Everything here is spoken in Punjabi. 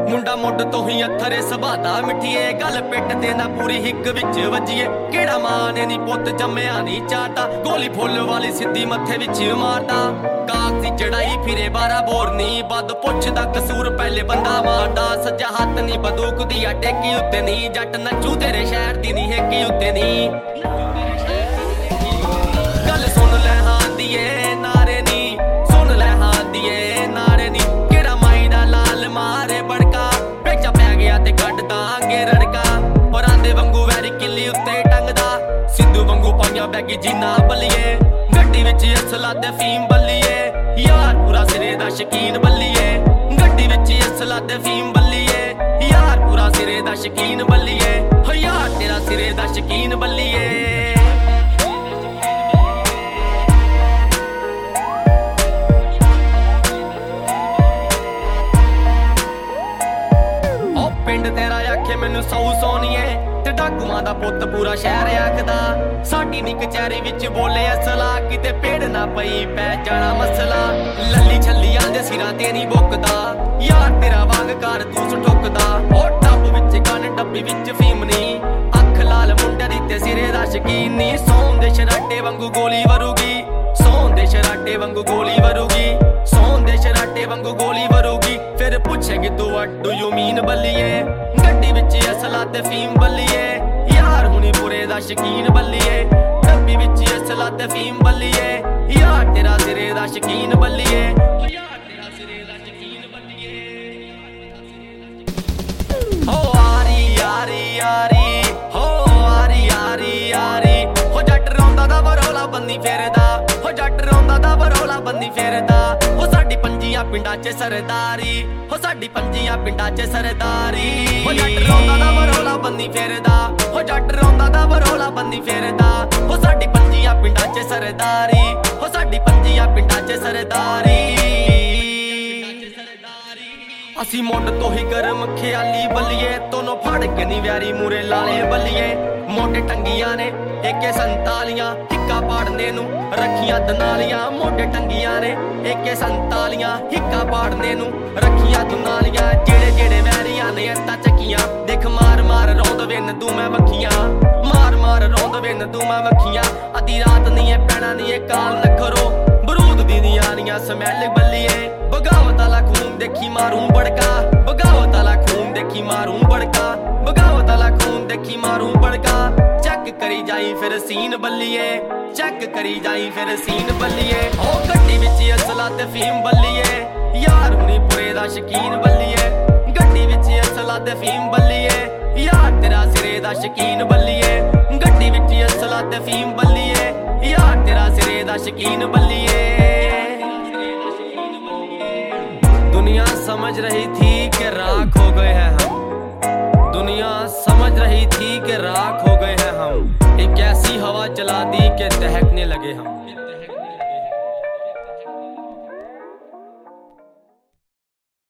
ਮੁੰਡਾ ਮੁੱਢ ਤੋਂ ਹੀ ਅੱਥਰੇ ਸੁਭਾਅ ਮਿੱਠੀਏ ਗੱਲ ਪਿੱਟ ਦੇ ਨਾ ਪੂਰੀ ਹਿੱਕ ਵਿੱਚ ਵੱਜੀਏ ਕਿਹੜਾ ਮਾਂ ਨੇ ਨੀ ਪੁੱਤ ਜੰਮਿਆ ਨੀ ਚਾਟਾ ਗੋਲੀ ਫੁੱਲ ਵਾਲੀ ਸਿੱਧੀ ਮੱਥੇ ਵਿੱਚ ਮਾਰਦਾ ਕਾਗਜ਼ੀ ਚੜਾਈ ਫਿਰੇ 12 ਬੋਰ ਨੀ ਵੱਧ ਪੁੱਛਦਾ ਕਸੂਰ ਪਹਿਲੇ ਬੰਦਾ ਮਾਰਦਾ ਸੱਜਾ ਹੱਥ ਨੀ ਬੰਦੂਕ ਦੀ ਆ ਟੇਕੀ ਉੱਤੇ ਨੀ ਜੱਟ ਨੱਚੂ ਤੇਰੇ ਸ਼ਹਿਰ ਦੀ ਨੀ ਹੇਕੀ ਉੱਤੇ ਨੀ ਗੱਲ ਸੁਣ ਲੈ ਹਾਂ ਦੀਏ ਨਾਰੇ ਨੀ ਸੁਣ ਲੈ ਹਾਂ ਦੀਏ ਨਾਰੇ ਨੀ ਕਿਹੜਾ ਮਾਈ ਦਾ ਲਾਲ ਮਾਰੇ ਬੜਕਾ ਵੇਚਾ ਪੈ ਗਿਆ ਤੇ ਕੱਢ ਦਾਂਗੇ ਰੜਕਾ ਪਰਾਂਦੇ ਵਾਂਗੂ ਵੈਰੀ ਕਿੱਲੀ ਉੱਤੇ ਟੰਗਦਾ ਸਿੱਧੂ ਵਾਂਗੂ ਪਾਈਆਂ ਬੈਗੀ ਜੀਨਾ ਬੱਲੀਏ ਗੱਡੀ ਵਿੱਚ ਅਸਲਾ ਤੇ ਫੀਮ ਬੱਲੀਏ ਯਾਰ ਪੂਰਾ ਸਿਰੇ ਦਾ ਸ਼ਕੀਨ ਬੱਲੀਏ ਗੱਡੀ ਵਿੱਚ ਅਸਲਾ ਤੇ ਫੀਮ ਬੱਲੀਏ ਯਾਰ ਪੂਰਾ ਸਿਰੇ ਦਾ ਸ਼ਕੀਨ ਬੱਲੀਏ ਹੋ ਯਾਰ ਤੇਰਾ ਸਿਰੇ ਦਾ ਸ਼ਕੀਨ ਬੱਲੀਏ ਪਿੰਡ ਤੇਰਾ ਆਖੇ ਮੈਨੂੰ ਸੌ ਸੋਨੀਏ ਤੇ ਡਾਕੂਆਂ ਦਾ ਪੁੱਤ ਪੂਰਾ ਸ਼ਹਿਰ ਆਖਦਾ ਸਾਡੀ ਨੀ ਕਚਹਿਰੀ ਵਿੱਚ ਬੋਲੇ ਅਸਲਾ ਕਿਤੇ ਪੇੜ ਨਾ ਪਈ ਪੈ ਜਾਣਾ ਮਸਲਾ ਲੱਲੀ ਛੱਲੀਆਂ ਦੇ ਸਿਰਾਂ ਤੇ ਨੀ ਬੁੱਕਦਾ ਯਾਰ ਤੇਰਾ ਵਾਂਗ ਕਰ ਤੂੰ ਠੁੱਕਦਾ ਉਹ ਟੱਬ ਵਿੱਚ ਗਨ ਡੱਬੀ ਵਿੱਚ ਫੀਮਨੀ ਅੱਖ ਲਾਲ ਮੁੰਡੇ ਦੀ ਤੇ ਸਿਰੇ ਦਾ ਸ਼ਕੀਨ ਨੀ ਸੌਣ ਦੇ ਸ਼ਰਾਟੇ ਵਾਂਗੂ ਗੋਲੀ ਵਰੂਗੀ ਸੌਣ ਦੇ ਸ਼ਰਾਟੇ ਵਾਂਗੂ ਗੋਲੀ ਵਰੂਗੀ ਸੌਣ ਦੇ ਸ਼ਰਾਟੇ ਵਾਂਗੂ ਗੋਲੀ ਵਰੂਗੀ ਫਿਰ ਪੁੱਛੇਗੀ ਤੂੰ what do you mean ਬੱਲੀਏ ਗੱਡੀ ਵਿੱਚ ਅਸਲਾ ਤੇ ਫੀਮ ਬੱਲੀਏ ਯਾਰ ਹੁਣੀ ਪੂਰੇ ਦਾ ਸ਼ਕੀਨ ਬੱਲੀਏ ਡੱਬੀ ਵਿੱਚ ਅਸਲਾ ਤੇ ਫੀਮ ਬੱਲੀਏ ਯਾਰ ਤੇਰਾ ਸਿਰੇ ਦਾ ਸ਼ਕੀਨ ਬੱਲੀਏ ਯਾਰ ਤੇਰਾ ਸਿਰੇ ਦਾ ਸ਼ਕੀਨ ਬੱਲੀਏ ਹੋ ਆਰੀ ਯਾਰੀ ਯਾਰੀ ਹੋ ਆਰੀ ਯਾਰੀ ਯਾਰੀ ਹੋ ਜੱਟ ਰੋਂਦਾ ਦਾ ਬਰੋਲਾ ਬੰਨੀ ਫੇਰਦਾ ਹੋ ਜੱਟ ਰੋਂਦਾ ਦਾ ਬਰੋਲਾ ਬੰਨੀ ਫੇਰਦਾ ਹੋ ਸਾਡੀ ਪੰਜੀਆਂ ਪਿੰਡਾਂ 'ਚ ਸਰਦਾਰੀ ਹੋ ਸਾਡੀ ਪੰਜੀਆਂ ਪਿੰਡਾਂ 'ਚ ਸਰਦਾਰੀ ਹੋ ਜੱਟ ਰੋਂਦਾ ਦਾ ਬਰੋਲਾ ਬੰਨੀ ਫੇਰਦਾ ਹੋ ਜੱਟ ਰੋਂਦਾ ਦਾ ਬਰੋਲਾ ਬੰਨੀ ਫੇਰਦਾ ਹੋ ਸਾਡੀ ਪੰਜੀਆਂ ਪਿੰਡਾਂ 'ਚ ਸਰਦਾਰੀ ਹੋ ਸਾਡੀ ਪੰਜੀਆਂ ਪਿੰਡਾਂ 'ਚ ਸਰਦਾਰੀ ਅਸੀਂ ਮੁੰਡ ਤੋਂ ਹੀ ਗਰਮ ਖਿਆਲੀ ਬੱਲੀਏ ਤੋਨੋਂ ਫੜ ਕੇ ਨੀ ਵਿਆਰੀ ਮੂਰੇ ਲਾਲੇ ਬੱਲੀਏ ਮੋਢੇ ਟੰਗੀਆਂ ਨੇ AK-47 ਹਿੱਕਾ ਪਾੜਨੇ ਨੂੰ ਰੱਖੀਆਂ ਦਨਾਲੀਆਂ ਮੋਢੇ ਟੰਗੀਆਂ ਨੇ AK-47 ਹਿੱਕਾ ਪਾੜਨੇ ਨੂੰ ਰੱਖੀਆਂ ਦਨਾਲੀਆਂ ਜਿਹੜੇ ਜਿਹੜੇ ਵੈਰੀਆਂ ਨੇ ਅੱਤਾ ਚੱਕੀਆਂ ਦੇਖ ਮਾਰ ਮਾਰ ਰੌਂਦ ਵਿੰਨ ਦੂ ਮੈਂ ਵੱਖੀਆਂ ਮਾਰ ਮਾਰ ਰੌਂਦ ਵਿੰਨ ਦੂ ਮੈਂ ਵੱਖੀਆਂ ਅੱਧੀ ਰਾਤ ਨੀ ਇਹ ਪੈਣਾ ਨੀ ਇਹ ਕਾਲ ਨਖਰੋ ਬਰੂਦ ਦੀ ਨੀਆਂ ਸਮੈਲ ਬੱਲੀਏ ਬਗਾਵਤ ਵਾਲਾ ਖੂਨ ਦੇਖੀ ਮਾਰੂ ਬੜਕਾ ਬਗਾਵਤ ਵਾਲਾ ਖੂਨ ਦੇਖੀ ਮਾਰੂ ਬੜਕਾ ਬਗਾਵਤ ਵਾਲਾ ਖੂਨ ਦੇਖੀ ਮਾਰੂ ਬੜਕਾ ਚੈੱਕ ਕਰੀ ਜਾਈ ਫਿਰ ਸੀਨ ਬੱਲੀਏ ਚੈੱਕ ਕਰੀ ਜਾਈ ਫਿਰ ਸੀਨ ਬੱਲੀਏ ਉਹ ਗੱਡੀ ਵਿੱਚ ਅਸਲਾ ਤੇ ਫੀਮ ਬੱਲੀਏ ਯਾਰ ਹੁਣੀ ਪੂਰੇ ਦਾ ਸ਼ਕੀਨ ਬੱਲੀਏ ਗੱਡੀ ਵਿੱਚ ਅਸਲਾ ਤੇ ਫੀਮ ਬੱਲੀਏ ਯਾਰ ਤੇਰਾ ਸਿਰੇ ਦਾ ਸ਼ਕੀਨ ਬੱਲੀਏ ਗੱਡੀ ਵਿੱਚ ਅਸਲਾ ਤੇ ਫੀਮ ਬੱਲੀਏ ਯਾਰ ਤੇਰਾ ਸਿਰੇ ਦਾ ਸ਼ਕੀਨ ਬੱਲੀਏ दुनिया समझ रही थी कि राख हो गए हैं हम दुनिया समझ रही थी कि राख हो गए हैं हम एक ऐसी हवा चला दी कि दहकने लगे हम